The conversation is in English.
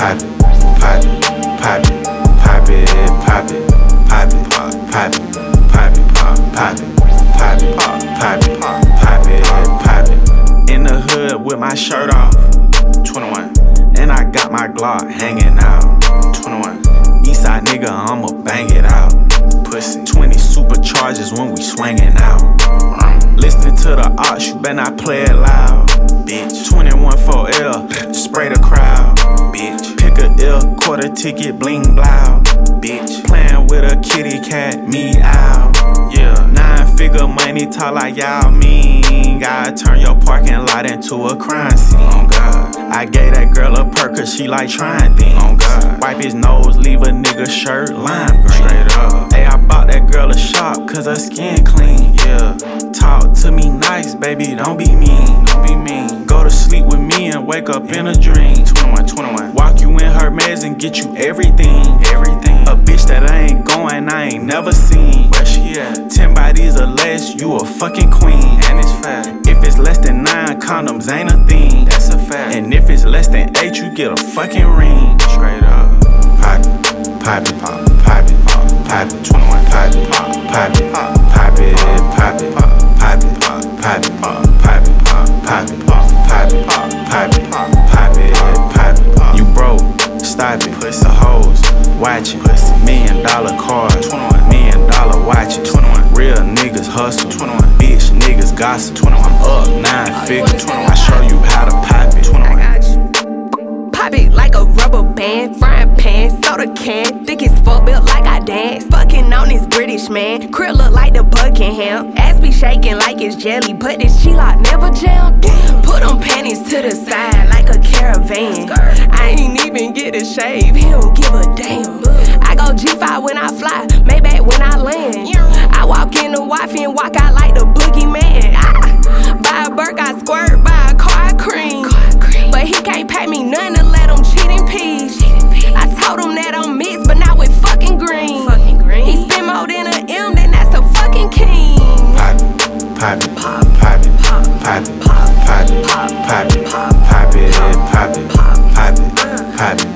pop it, pop it, pop it, pop it, pop it, pop it, pop it, pop it, pop it, pop it, pop it, pop it, pop it. In the hood with my shirt off, 21, and I got my Glock hanging out, 21. Eastside nigga, I'ma bang it out. Pussy 20 superchargers when we swinging out. Listening to the ops, you better not play it loud, bitch. 21 4L, spray the crowd, bitch. Pick a ill, quarter ticket, bling blow, bitch. Playing with a kitty cat, me out, yeah. 9-figure money, talk like y'all mean. Gotta turn your parking lot into a crime scene, oh God. I gave that girl a perk cause she like trying things, oh God. Wipe his nose, leave a nigga shirt lime green, straight up. Hey, I bought that girl a shop cause her skin clean, yeah. Talk to me nice, baby, don't be mean, don't be mean. Go to sleep with me and wake up in a dream, 21, 21. Walk you in her meds and get you everything, everything. A bitch that I ain't going, I ain't never seen. Where she at? 10 bodies or less, you a fucking queen, and it's fat. If it's less than 9, condoms ain't a thing, that's a fact. And if it's less than 8, you get a fucking ring, straight up. Pop it, pop it, pop it, pop it, 21, pop it, pop it, pop it, pop it, pop it, pop it, pop it, pop it, pop it, pop it, pop it, pop it. You broke, stop it, pussy hoes, watch it, $1 million cars, $1 million watch it, 21. Real niggas hustle, 21. Bitch niggas gossip, 21. I'm up 9 figures, 21. I show you how to pop it, 21. I got you. Pop it like a rubber band, frying pan, soda can, thick as fuck, built like I dance. Fucking on this British man, crib look like the Buckingham. Ass be shaking like it's jelly, but this G-Lock never jam. Put them panties to the side like a caravan. I ain't even get a shave, he don't give a damn. I go G5 when I fly, Maybach when I land. I walk in the wifey and walk out like the boogeyman. Buy a Burke, I squirt, buy a car, I cream. But he can't pay me nothing to let him cheat in peace. I told him that I'm mixed, but not with fucking green. He spend more than a M, then that's a fucking king. Pop it, pop it, pop it, pop it, pop it, pop it, pop it, pop it, pop it, pop it, pop it.